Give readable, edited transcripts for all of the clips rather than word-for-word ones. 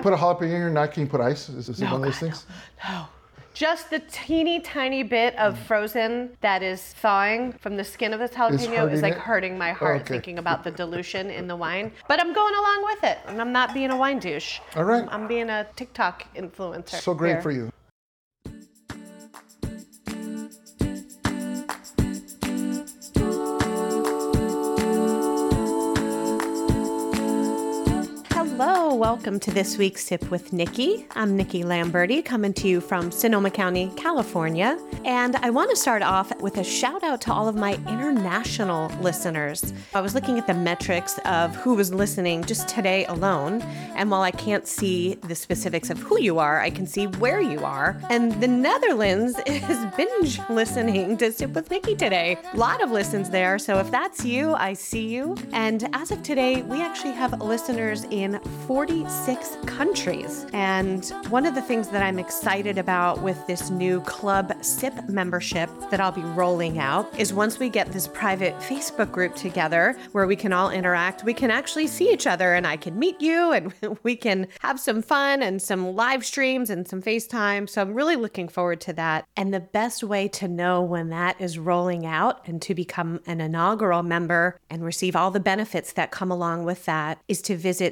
put a jalapeno in your knife? Can you put ice? Is this one of those things? No. Just the teeny tiny bit of frozen that is thawing from the skin of this jalapeno is like hurting my heart thinking about the dilution in the wine. But I'm going along with it, and I'm not being a wine douche. All right. I'm being a TikTok influencer. So great for you. Hello, welcome to this week's Sip with Nikki. I'm Nikki Lamberti, coming to you from Sonoma County, California. And I want to start off with a shout out to all of my international listeners. I was looking at the metrics of who was listening just today alone. And while I can't see the specifics of who you are, I can see where you are. And the Netherlands is binge listening to Sip with Nikki today. A lot of listens there. So if that's you, I see you. And as of today, we actually have listeners in 46 countries. And one of the things that I'm excited about with this new Club SIP membership that I'll be rolling out is once we get this private Facebook group together where we can all interact, we can actually see each other and I can meet you and we can have some fun and some live streams and some FaceTime. So I'm really looking forward to that. And the best way to know when that is rolling out and to become an inaugural member and receive all the benefits that come along with that is to visit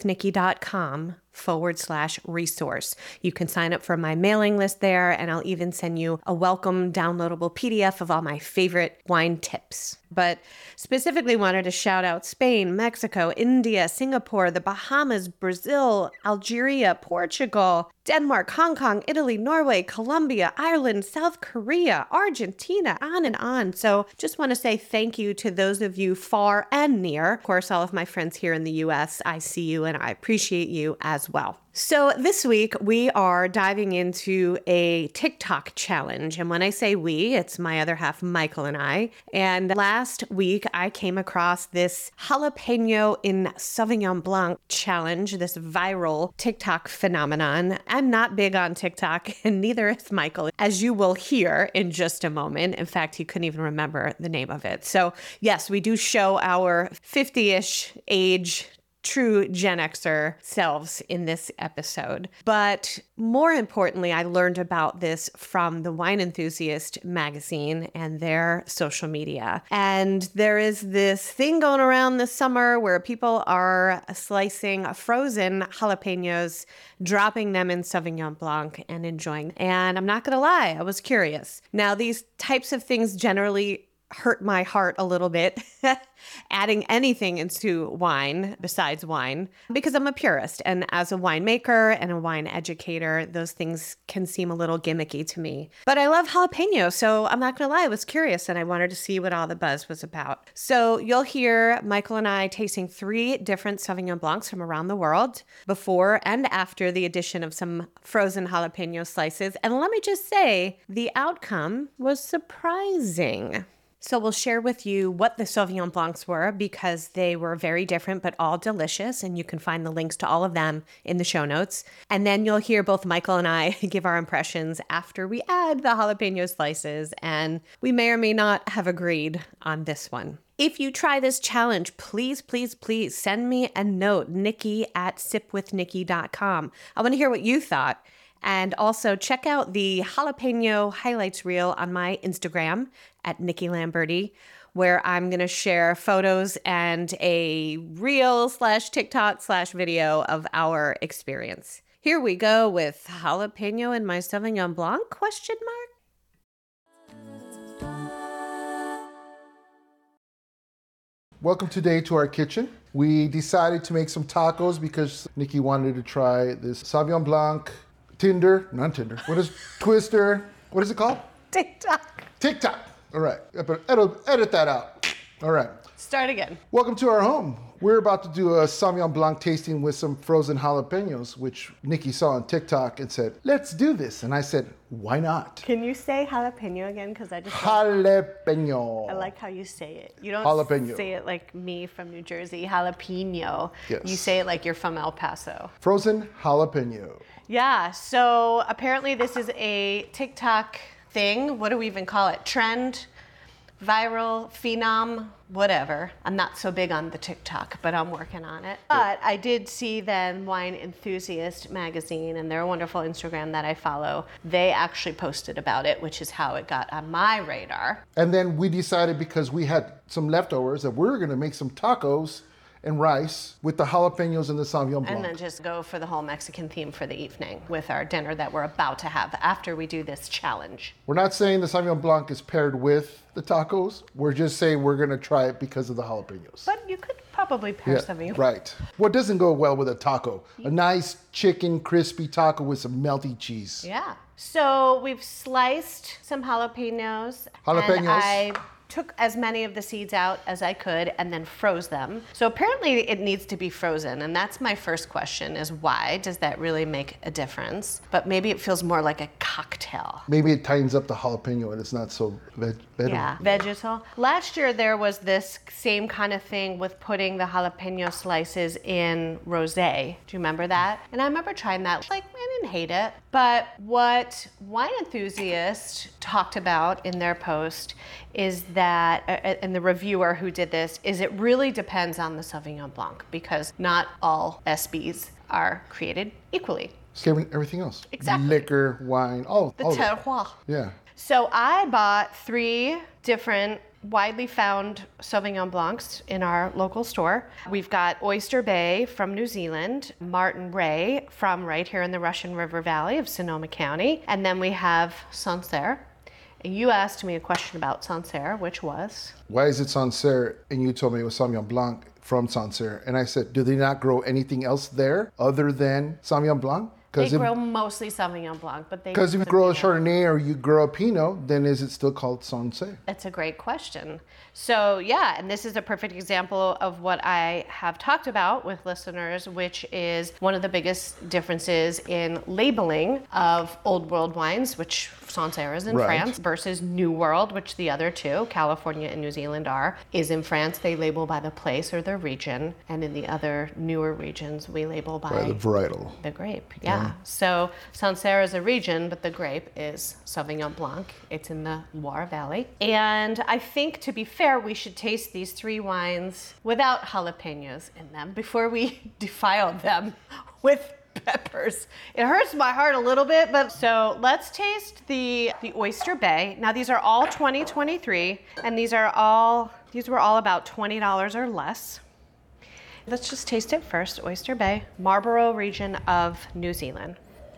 sipwithnikki.com/resource. You can sign up for my mailing list there, and I'll even send you a welcome downloadable PDF of all my favorite wine tips. But specifically wanted to shout out Spain, Mexico, India, Singapore, the Bahamas, Brazil, Algeria, Portugal, Denmark, Hong Kong, Italy, Norway, Colombia, Ireland, South Korea, Argentina, on and on. So just want to say thank you to those of you far and near. Of course, all of my friends here in the US, I see you and I appreciate you as well. So this week we are diving into a TikTok challenge. And when I say we, it's my other half, Michael, and I. And last week I came across this jalapeno in Sauvignon Blanc challenge, this viral TikTok phenomenon. I'm not big on TikTok, and neither is Michael, as you will hear in just a moment. In fact, he couldn't even remember the name of it. So yes, we do show our 50-ish age true Gen Xer selves in this episode. But more importantly, I learned about this from the Wine Enthusiast magazine and their social media. And there is this thing going around this summer where people are slicing frozen jalapenos, dropping them in Sauvignon Blanc and enjoying. And I'm not going to lie, I was curious. Now, these types of things generally hurt my heart a little bit, adding anything into wine besides wine, because I'm a purist. And as a winemaker and a wine educator, those things can seem a little gimmicky to me. But I love jalapeno, so I'm not going to lie, I was curious and I wanted to see what all the buzz was about. So you'll hear Michael and I tasting 3 different Sauvignon Blancs from around the world before and after the addition of some frozen jalapeno slices. And let me just say, the outcome was surprising. So we'll share with you what the Sauvignon Blancs were because they were very different but all delicious, and you can find the links to all of them in the show notes. And then you'll hear both Michael and I give our impressions after we add the jalapeno slices, and we may or may not have agreed on this one. If you try this challenge, please, please, please send me a note, nikki@sipwithnikki.com. I want to hear what you thought. And also check out the jalapeno highlights reel on my Instagram at Nikki Lamberti, where I'm going to share photos and a reel/TikTok/video of our experience. Here we go with jalapeno in my Sauvignon Blanc, ? Welcome today to our kitchen. We decided to make some tacos because Nikki wanted to try this Sauvignon Blanc What is Twister? What is it called? TikTok. All right. Edit that out. All right. Start again. Welcome to our home. We're about to do a Sauvignon Blanc tasting with some frozen jalapenos, which Nikki saw on TikTok and said, let's do this. And I said, why not? Can you say jalapeno again? Because I just... Jalapeno. I like how you say it. You don't jalapeno. Say it like me from New Jersey, jalapeno. Yes. You say it like you're from El Paso. Frozen jalapeno. Yeah, so apparently this is a TikTok thing. What do we even call it? Trend viral phenom, whatever. I'm not so big on the TikTok, but I'm working on it. But I did see then Wine Enthusiast magazine, and they're a wonderful Instagram that I follow. They actually posted about it, which is how it got on my radar. And then we decided, because we had some leftovers, that we were going to make some tacos and rice with the jalapenos and the Sauvignon Blanc. And then just go for the whole Mexican theme for the evening with our dinner that we're about to have after we do this challenge. We're not saying the Sauvignon Blanc is paired with the tacos. We're just saying we're going to try it because of the jalapenos. But you could probably pair Sauvignon. Right. What doesn't go well with a taco? A nice chicken crispy taco with some melty cheese. Yeah. So we've sliced some jalapenos. Jalapenos. And I took as many of the seeds out as I could and then froze them. So apparently it needs to be frozen. And that's my first question, is why does that really make a difference? But maybe it feels more like a cocktail. Maybe it tightens up the jalapeno and it's not so vegetal. Yeah, vegetal. Last year there was this same kind of thing with putting the jalapeno slices in rosé. Do you remember that? And I remember trying that. Like, I didn't hate it. But what Wine Enthusiast talked about in their post is that, and the reviewer who did this, is it really depends on the Sauvignon Blanc, because not all SBs are created equally. Same with everything else. Exactly. Liquor, wine, all The all of it. terroir. Yeah. So I bought 3 different widely found Sauvignon Blancs in our local store. We've got Oyster Bay from New Zealand, Martin Ray from right here in the Russian River Valley of Sonoma County, and then we have Sancerre. And you asked me a question about Sancerre, which was? Why is it Sancerre? And you told me it was Sauvignon Blanc from Sancerre. And I said, do they not grow anything else there other than Sauvignon Blanc? They grow mostly Sauvignon Blanc, but they... Because if you grow a Chardonnay or you grow a Pinot, then is it still called Sancerre? That's a great question. So yeah, and this is a perfect example of what I have talked about with listeners, which is one of the biggest differences in labeling of Old World wines, which Sancerre is in Right. France, versus New World, which the other two, California and New Zealand, is in France. They label by the place or the region, and in the other newer regions, we label By the varietal. the grape. Yeah. So Sancerre is a region, but the grape is Sauvignon Blanc. It's in the Loire Valley. And I think, to be fair, we should taste these 3 wines without jalapenos in them before we defile them with peppers. It hurts my heart a little bit, but so let's taste the Oyster Bay. Now these are all 2023, and these were all about $20 or less. Let's just taste it first. Oyster Bay, Marlborough region of New Zealand.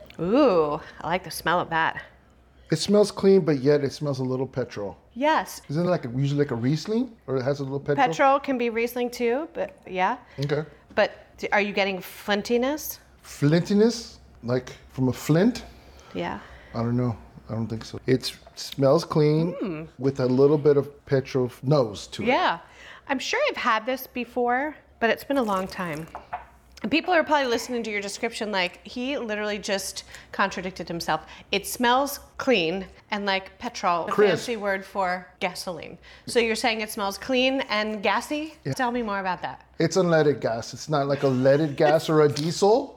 Ooh, I like the smell of that. It smells clean, but yet it smells a little petrol. Yes. Isn't it usually like a Riesling? Or it has a little petrol? Petrol can be Riesling too, but yeah. Okay. But are you getting flintiness? Flintiness? Like from a flint? Yeah. I don't know. I don't think so. It smells clean with a little bit of petrol nose to it. Yeah. I'm sure I've had this before, but it's been a long time. And people are probably listening to your description like, he literally just contradicted himself. It smells clean and like petrol, a Crisp. fancy word for gasoline. So you're saying it smells clean and gassy? Yeah. Tell me more about that. It's unleaded gas. It's not like a leaded gas or a diesel.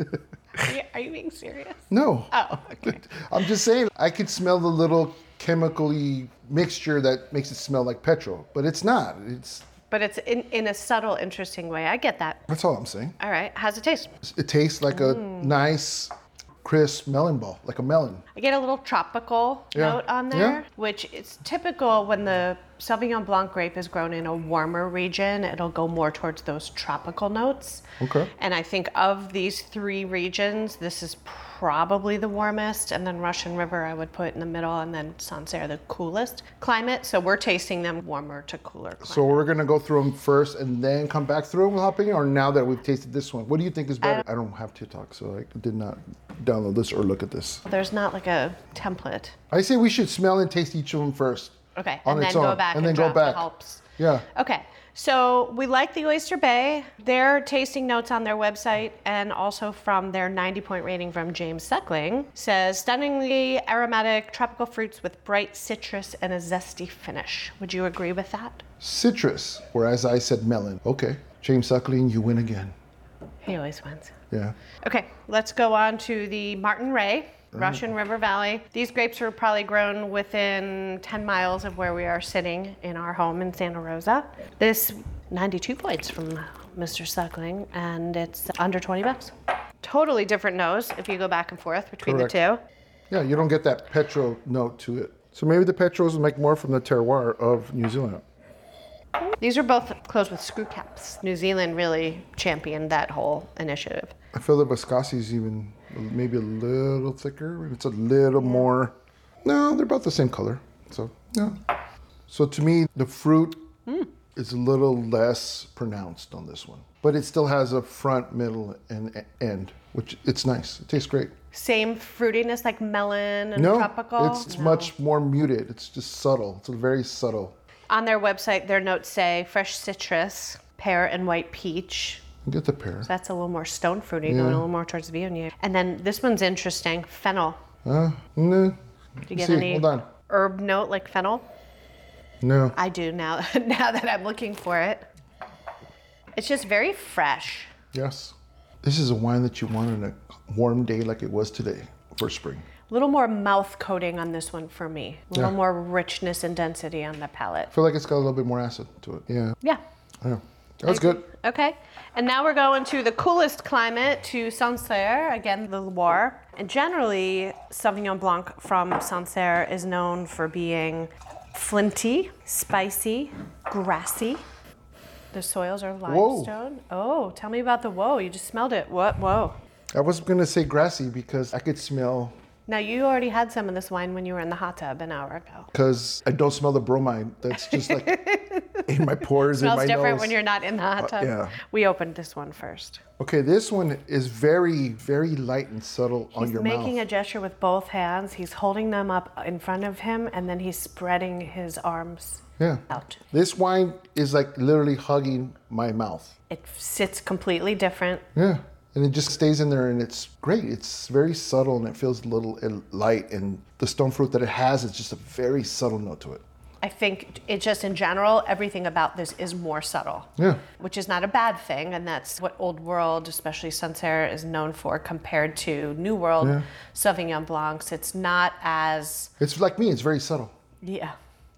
Are you being serious? No. Oh, okay. I'm just saying, I could smell the little chemically mixture that makes it smell like petrol, but it's not. But it's in a subtle, interesting way. I get that. That's all I'm saying. All right. How's it taste? It tastes like a nice, crisp melon ball, like a melon. I get a little tropical Yeah. note on there, Yeah. which is typical when the Sauvignon Blanc grape is grown in a warmer region. It'll go more towards those tropical notes. Okay. And I think of these 3 regions, this is probably the warmest, and then Russian River I would put in the middle, and then Sancerre the coolest climate. So we're tasting them warmer to cooler climate. So we're gonna go through them first and then come back through them with jalapeno, or now that we've tasted this one, what do you think is better? I don't have TikTok, so I did not download this or look at this. There's not like a template. I say we should smell and taste each of them first. Okay, On and then its go own, back and and then go drop the back. helps. Yeah. Okay, so we like the Oyster Bay. Their tasting notes on their website, and also from their 90-point rating from James Suckling, says stunningly aromatic tropical fruits with bright citrus and a zesty finish. Would you agree with that? Citrus, whereas I said melon. Okay, James Suckling, you win again. He always wins. Yeah. Okay, let's go on to the Martin Ray. Russian River Valley. These grapes were probably grown within 10 miles of where we are sitting in our home in Santa Rosa. This 92 points from Mr. Suckling, and it's under $20. Totally different nose if you go back and forth between Correct. the two. Yeah, you don't get that petro note to it. So maybe the petros will make more from the terroir of New Zealand. These are both closed with screw caps. New Zealand really championed that whole initiative. I feel the Viscossi is even maybe a little thicker. It's a little more. No, they're about the same color. So, yeah. So to me, the fruit is a little less pronounced on this one. But it still has a front, middle, and end, which it's nice. It tastes great. Same fruitiness like melon and No, tropical? it's much more muted. It's just subtle. It's very subtle. On their website, their notes say fresh citrus, pear, and white peach. Get the pear. That's a little more stone fruity, going a little more towards the Viognier. And then this one's interesting, fennel. No. Do you get any Hold on. herb note like fennel? No. I do now, now that I'm looking for it. It's just very fresh. Yes. This is a wine that you want on a warm day like it was today for spring. A little more mouth coating on this one for me. A little more richness and density on the palate. I feel like it's got a little bit more acid to it. Yeah. Yeah. Yeah. That's good. Okay. And now we're going to the coolest climate, to Sancerre, again, the Loire. And generally, Sauvignon Blanc from Sancerre is known for being flinty, spicy, grassy. The soils are limestone. Oh, tell me about the whoa. You just smelled it. What? Whoa. I was going to say grassy because I could smell, Now, you already had some of this wine when you were in the hot tub an hour ago. because I don't smell the bromide. That's just like in my pores, in Smells my different nose. when you're not in the hot tub. yeah. We opened this one first. Okay, this one is very, very light and subtle on He's your making mouth. a gesture with both hands. He's holding them up in front of him, and then he's spreading his arms Yeah. out. This wine is like literally hugging my mouth. It sits completely different. Yeah. And it just stays in there and it's great. It's very subtle and it feels a little light. And the stone fruit that it has is just a very subtle note to it. I think it just in general, everything about this is more subtle. Yeah. Which is not a bad thing, and that's what Old World, especially Sancerre, is known for compared to New World Sauvignon Blancs. It's not as, It's like me, it's very subtle. yeah.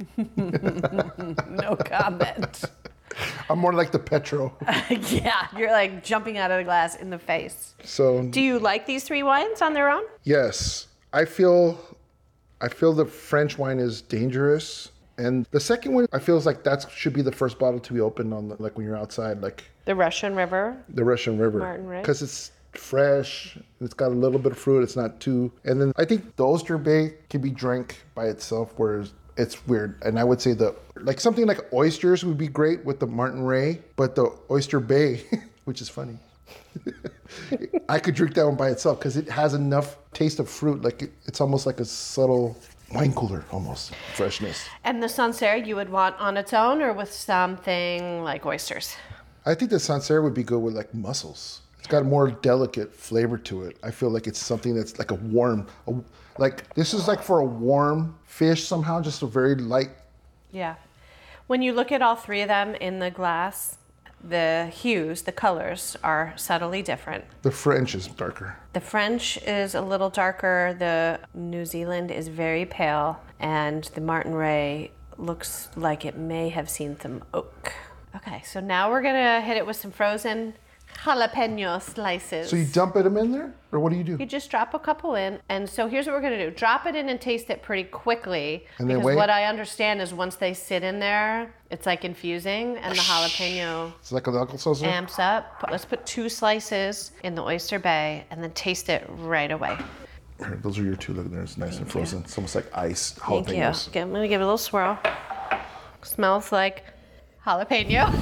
No comment. I'm more like the Petro. Yeah, you're like jumping out of the glass in the face. So, Do you like these three wines on their own? yes, I feel the French wine is dangerous. And the second one, I feel is like that should be the first bottle to be opened on, like when you're outside, like The Russian River. the Russian River. Martin Ray. Because it's fresh, it's got a little bit of fruit, it's not too. And then I think the Oyster Bay can be drank by itself, whereas it's weird. And I would say like something like oysters would be great with the Martin Ray, but the Oyster Bay, which is funny, I could drink that one by itself because it has enough taste of fruit. Like it's almost like a subtle wine cooler, almost freshness. And the Sancerre you would want on its own or with something like oysters? I think the Sancerre would be good with like mussels. It's got a more delicate flavor to it. I feel like it's something that's like like this is like for a warm fish somehow, just a very light. Yeah. When you look at all three of them in the glass, the hues, the colors are subtly different. The French is darker. The French is a little darker, the New Zealand is very pale, and the Martin Ray looks like it may have seen some oak. Okay, so now we're gonna hit it with some frozen jalapeno slices. So you dump them in there, or what do you do? You just drop a couple in, and so here's what we're gonna do. Drop it in and taste it pretty quickly, And then because wait? what I understand is once they sit in there, it's like infusing, and the jalapeno It's like a local sauce. amps up. Let's put 2 slices in the Oyster Bay, and then taste it right away. Here, those are your two. Look, there, it's nice and frozen. It's almost like ice Thank you. jalapenos. Okay, I'm gonna give it a little swirl. Smells like jalapeno.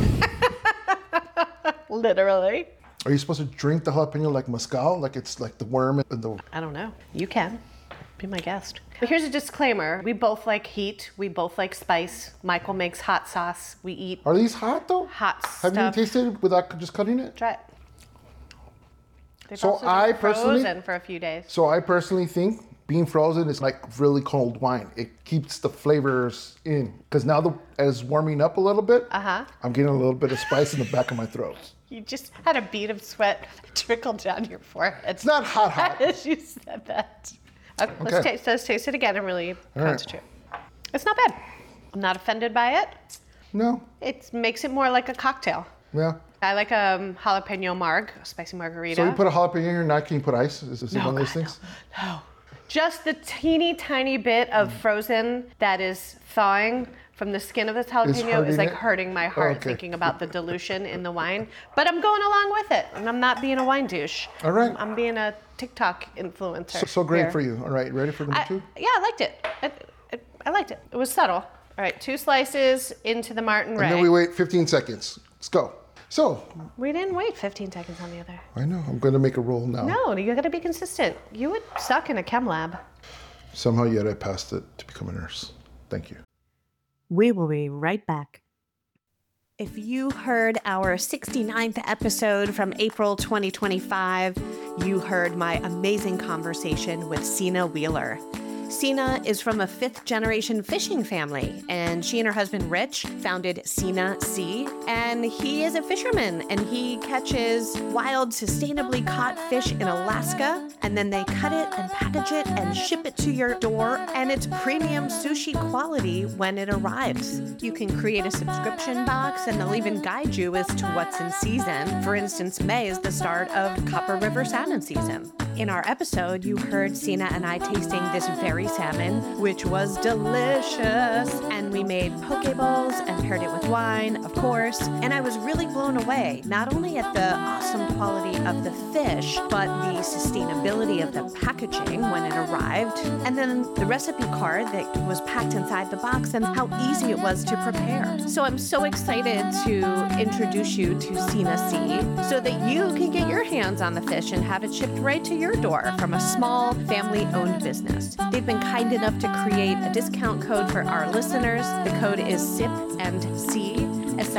Literally. Are you supposed to drink the jalapeno like mezcal, like it's like the worm and the? I don't know. You can. Be my guest. But here's a disclaimer. We both like heat. We both like spice. Michael makes hot sauce. We eat Are these hot though? hot Have stuff. you tasted it without just cutting it? Try it. They've So also been I personally- frozen for a few days. So I personally think being frozen is like really cold wine. It keeps the flavors in. Because now as warming up a little bit, I'm getting a little bit of spice in the back of my throat. You just had a bead of sweat trickle down your forehead. It's not hot. As you said that. Okay. Let's taste it again and really concentrate. It's not bad. I'm not offended by it. No. It makes it more like a cocktail. Yeah. I like a jalapeno spicy margarita. So you put a jalapeno in here, not can you put ice? Is this one of those things? No. Just the teeny tiny bit of frozen that is thawing from the skin of this jalapeno is like hurting my heart thinking about the dilution in the wine. But I'm going along with it, and I'm not being a wine douche. All right. I'm being a TikTok influencer. So great here. for you. All right, ready for number two? Yeah, I liked it. I liked it. It was subtle. All right, 2 slices into the Martin Ray. And then we wait 15 seconds. Let's go. So. We didn't wait 15 seconds on the other. I know. I'm going to make a roll now. No, you got to be consistent. You would suck in a chem lab. Somehow yet I passed it to become a nurse. Thank you. We will be right back. If you heard our 69th episode from April 2025, you heard my amazing conversation with Sina Wheeler. Sina is from a 5th-generation fishing family, and she and her husband Rich founded Sina Sea, and he is a fisherman, and he catches wild, sustainably caught fish in Alaska, and then they cut it and package it and ship it to your door, and it's premium sushi quality when it arrives. You can create a subscription box, and they'll even guide you as to what's in season. For instance, May is the start of Copper River salmon season. In our episode, you heard Sina and I tasting this very salmon, which was delicious. And we made poke bowls and paired it with wine, of course. And I was really blown away, not only at the awesome quality of the fish, but the sustainability of the packaging when it arrived. And then the recipe card that was packed inside the box and how easy it was to prepare. So I'm so excited to introduce you to Sina Sea so that you can get your hands on the fish and have it shipped right to your door from a small family-owned business. They've been kind enough to create a discount code for our listeners. The code is SIPANDSEA,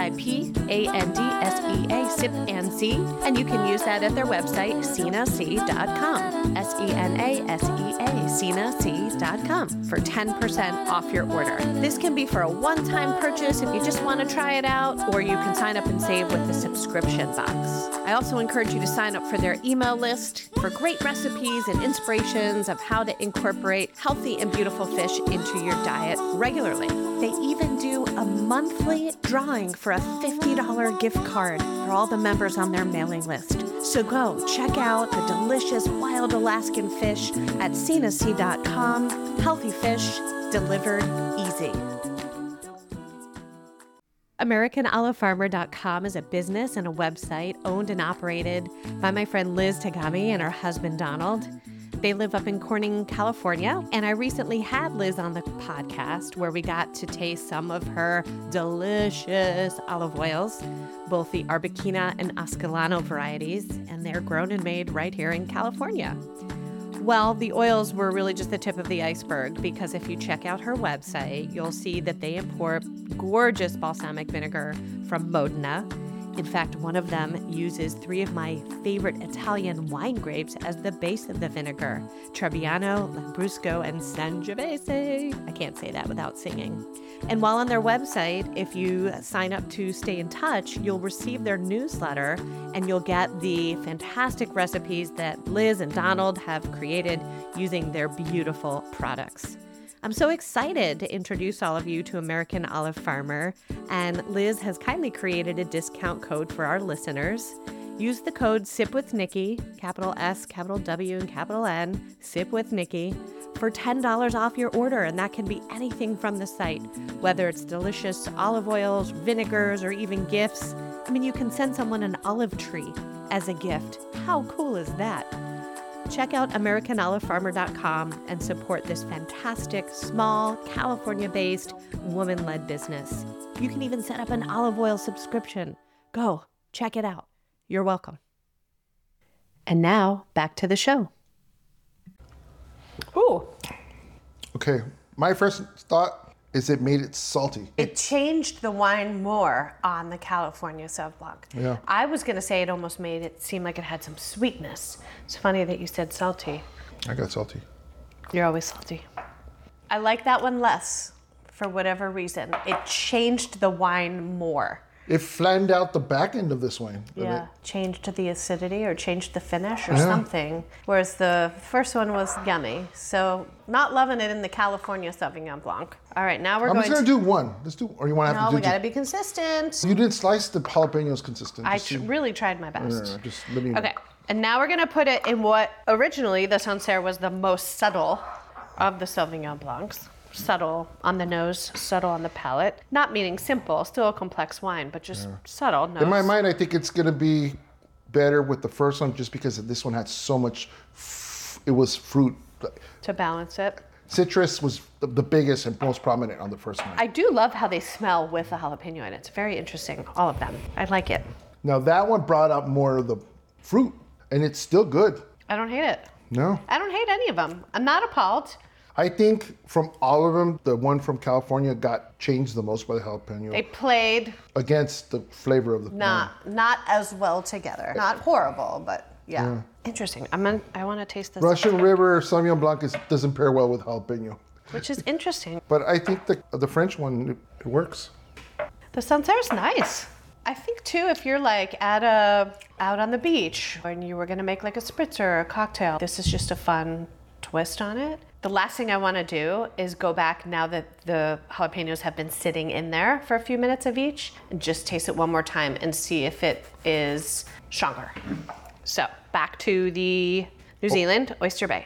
SIPANDSEA, SIPANDSEA, and you can use that at their website, SinaSea.com, SENASEA, SinaSea.com, for 10% off your order. This can be for a one-time purchase if you just want to try it out, or you can sign up and save with the subscription box. I also encourage you to sign up for their email list for great recipes and inspirations of how to incorporate healthy and beautiful fish into your diet regularly. They even do a monthly drawing for a $50 gift card for all the members on their mailing list. So go check out the delicious wild Alaskan fish at SinaSea.com. Healthy fish delivered easy. AmericanOliveFarmer.com is a business and a website owned and operated by my friend Liz Tagami and her husband Donald. They live up in Corning, California, and I recently had Liz on the podcast where we got to taste some of her delicious olive oils, both the Arbequina and Ascalano varieties, and they're grown and made right here in California. Well, the oils were really just the tip of the iceberg, because if you check out her website, you'll see that they import gorgeous balsamic vinegar from Modena. In fact, one of them uses 3 of my favorite Italian wine grapes as the base of the vinegar: Trebbiano, Lambrusco, and Sangiovese. I can't say that without singing. And while on their website, if you sign up to stay in touch, you'll receive their newsletter, and you'll get the fantastic recipes that Liz and Donald have created using their beautiful products. I'm so excited to introduce all of you to American Olive Farmer, and Liz has kindly created a discount code for our listeners. Use the code SIPWithNikki, capital S, capital W, and capital N, SIPWithNikki, for $10 off your order, and that can be anything from the site, whether it's delicious olive oils, vinegars, or even gifts. I mean, you can send someone an olive tree as a gift. How cool is that? Check out AmericanOliveFarmer.com and support this fantastic, small, California-based, woman-led business. You can even set up an olive oil subscription. Go, check it out. You're welcome. And now, back to the show. Ooh. Okay, my first thought is it made it salty. It changed the wine more on the California Sauv Blanc. Yeah. I was going to say it almost made it seem like it had some sweetness. It's funny that you said salty. I got salty. You're always salty. I like that one less for whatever reason. It changed the wine more. it flattened out the back end of this wine. Yeah, changed the acidity or changed the finish or something. Whereas the first one was yummy. So not loving it in the California Sauvignon Blanc. All right, now we're I'm going just going to do one. Let's do, or you want to have No, to do we got to two? be consistent. You didn't slice the jalapenos consistent. I Just see- really tried my best. No, just let me know. Okay, and now we're going to put it in what originally the Sancerre was the most subtle of the Sauvignon Blancs. Subtle on the nose, subtle on the palate. Not meaning simple, still a complex wine, but just subtle nose. In my mind, I think it's going to be better with the first one just because this one had so much, it was fruit. To balance it. Citrus was the biggest and most prominent on the first one. I do love how they smell with the jalapeno in it. It's very interesting, all of them. I like it. Now that one brought out more of the fruit and it's still good. I don't hate it. No. I don't hate any of them. I'm not appalled. I think from all of them, the one from California got changed the most by the jalapeno They played against the flavor of the wine. not as well together. Not horrible, but yeah. Interesting. I want to taste this. Russian River Sauvignon Blanc doesn't pair well with jalapeno. Which is interesting. But I think the French one, it works. The Sancerre's nice. I think too, if you're like out on the beach and you were gonna make like a spritzer or a cocktail, this is just a fun twist on it. The last thing I want to do is go back now that the jalapenos have been sitting in there for a few minutes of each and just taste it one more time and see if it is stronger. So back to the New Zealand Oyster Bay.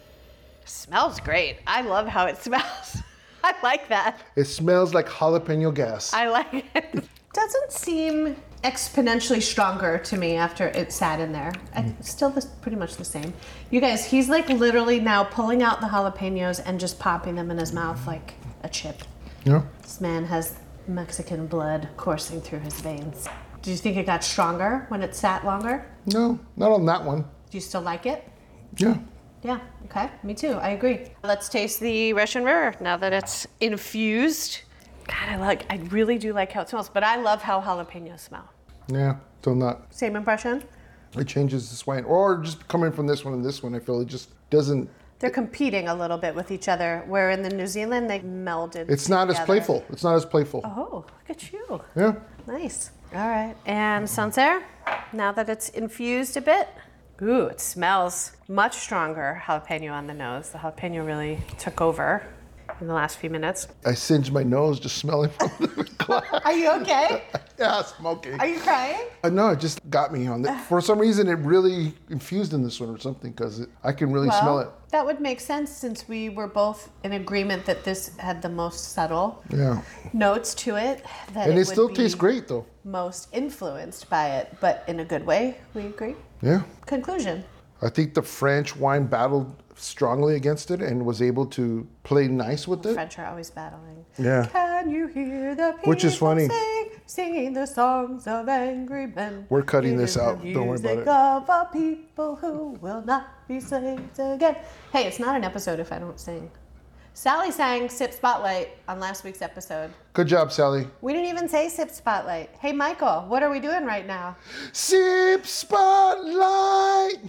Smells great. I love how it smells. I like that. It smells like jalapeno gas. I like it. Doesn't seem exponentially stronger to me after it sat in there. It's still pretty much the same. You guys, he's like literally now pulling out the jalapenos and just popping them in his mouth like a chip. Yeah. This man has Mexican blood coursing through his veins. Do you think it got stronger when it sat longer? No, not on that one. Do you still like it? Yeah. Yeah, okay, me too, I agree. Let's taste the Russian River now that it's infused. God, I really do like how it smells, but I love how jalapenos smell. Yeah, still not. Same impression? It changes this wine. Or just coming from this one and this one, I feel it just doesn't. They're competing a little bit with each other, where in the New Zealand, they melded It's not as together. playful. It's not as playful. Oh, look at you. Yeah. Nice. All right. And Sancerre, now that it's infused a bit. Ooh, it smells much stronger jalapeno on the nose. The jalapeno really took over in the last few minutes. I singed my nose just smelling from the glass. Are you okay? Yeah, smoking. Are you crying? No, it just got me on that. For some reason, it really infused in this one or something because I can really smell it. That would make sense since we were both in agreement that this had the most subtle Yeah. notes to it. That And it would still be tastes great, though. most influenced by it, but in a good way. We agree. Yeah. Conclusion. I think the French wine battled strongly against it and was able to play nice with it. French are always battling. Yeah. Can you hear the people Which is funny. singing the songs of angry men? We're cutting It this is the out. Don't worry about music it. of a people who will not be saved again. Hey, it's not an episode if I don't sing. Sally sang Sip Spotlight on last week's episode. Good job, Sally. We didn't even say Sip Spotlight. Hey, Michael, what are we doing right now? Sip Spotlight.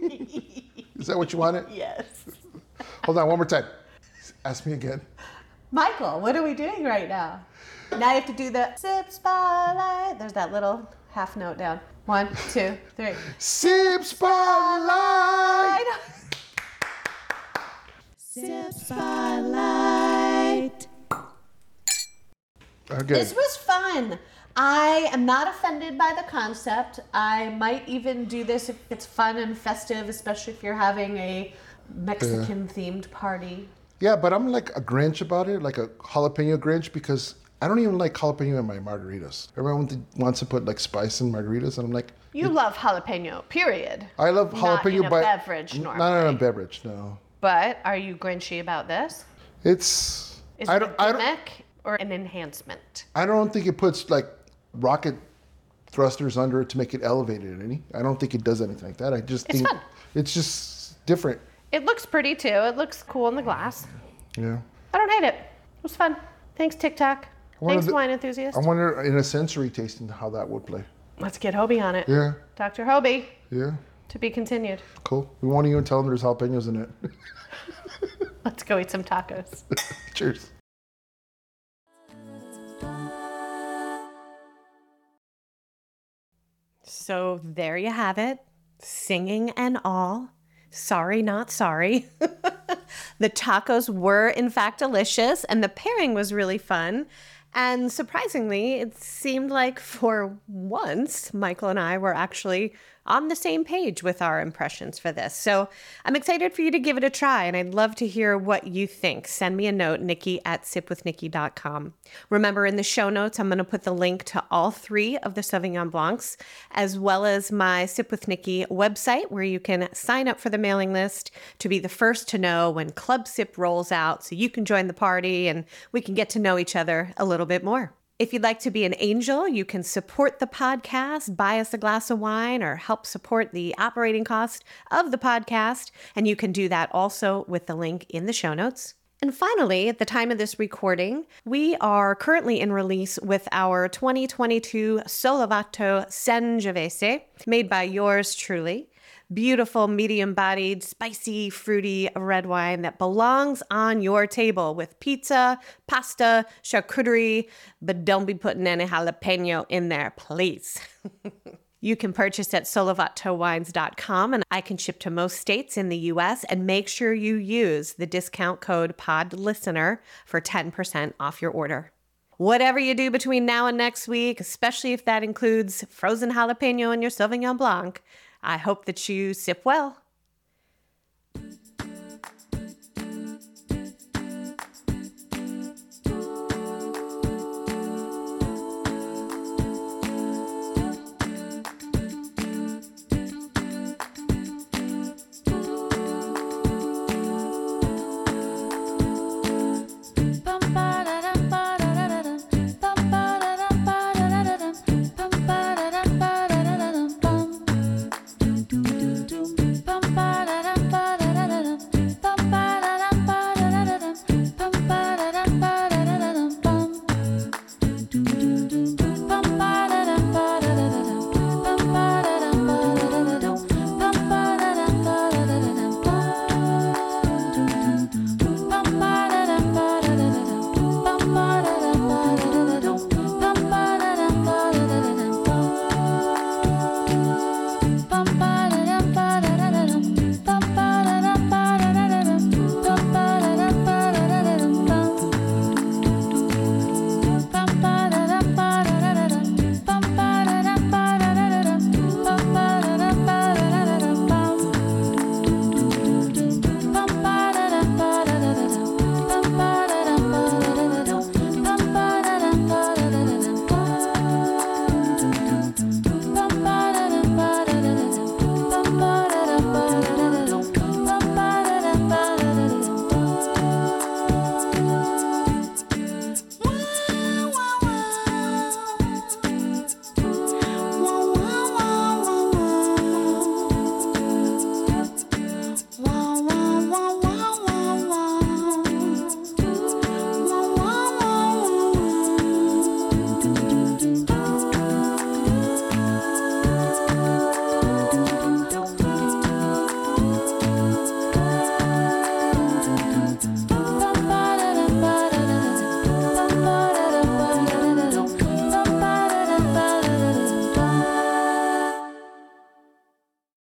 Is that what you wanted? Yes. Hold on, one more time. Ask me again. Michael, what are we doing right now? Now you have to do the Sip Spotlight. There's that little half note down. 1, 2, 3. Sip Spotlight. Sip Spotlight. Okay. This was fun. I am not offended by the concept. I might even do this if it's fun and festive, especially if you're having a Mexican themed party. Yeah, but I'm like a Grinch about it, like a jalapeno Grinch, because I don't even like jalapeno in my margaritas. Everyone wants to put like spice in margaritas, and I'm like, You love jalapeno, period. I love Not jalapeno, in a but beverage not normally. in a beverage. No, But are you Grinchy about this? it's Is I it don't a I don't gimmick or an enhancement? I don't think it puts like rocket thrusters under it to make it elevated any. I don't think it does anything like that. I just It's think fun. it's just different. It looks pretty too. It looks cool in the glass. Yeah. I don't hate it. It was fun. Thanks, TikTok. Thanks, wine enthusiast. I wonder in a sensory tasting how that would play. Let's get Hobie on it. Yeah. Dr. Hobie, Yeah. to be continued. Cool. We won't even tell them there's jalapenos in it. Let's go eat some tacos. Cheers. So there you have it, singing and all. Sorry, not sorry. The tacos were, in fact, delicious, and the pairing was really fun. And surprisingly, it seemed like for once, Michael and I were actually on the same page with our impressions for this. So I'm excited for you to give it a try, and I'd love to hear what you think. Send me a note, Nikki@sipwithnikki.com. Remember, in the show notes, I'm going to put the link to all 3 of the Sauvignon Blancs, as well as my Sip with Nikki website, where you can sign up for the mailing list to be the first to know when Club Sip rolls out, so you can join the party and we can get to know each other a little bit more. If you'd like to be an angel, you can support the podcast, buy us a glass of wine, or help support the operating cost of the podcast. And you can do that also with the link in the show notes. And finally, at the time of this recording, we are currently in release with our 2022 Solvato Sangiovese, made by yours truly. Beautiful, medium-bodied, spicy, fruity red wine that belongs on your table with pizza, pasta, charcuterie, but don't be putting any jalapeno in there, please. You can purchase at SoloVatoWines.com, and I can ship to most states in the U.S. And make sure you use the discount code PODLISTENER for 10% off your order. Whatever you do between now and next week, especially if that includes frozen jalapeno in your Sauvignon Blanc, I hope that you sip well.